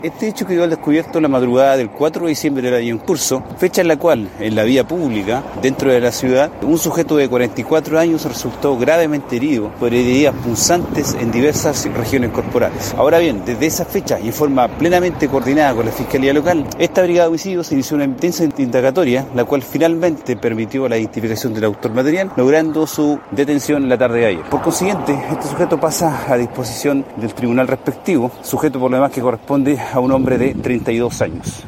Este hecho quedó al descubierto la madrugada del 4 de diciembre del año en curso, fecha en la cual, en la vía pública, dentro de la ciudad, un sujeto de 44 años resultó gravemente herido por heridas punzantes en diversas regiones corporales. Ahora bien, desde esa fecha y en forma plenamente coordinada con la Fiscalía Local, esta brigada de homicidios inició una intensa indagatoria, la cual finalmente permitió la identificación del autor material, logrando su detención la tarde de ayer. Por consiguiente, este sujeto pasa a disposición del tribunal respectivo, sujeto por lo demás que corresponde a un hombre de 32 años.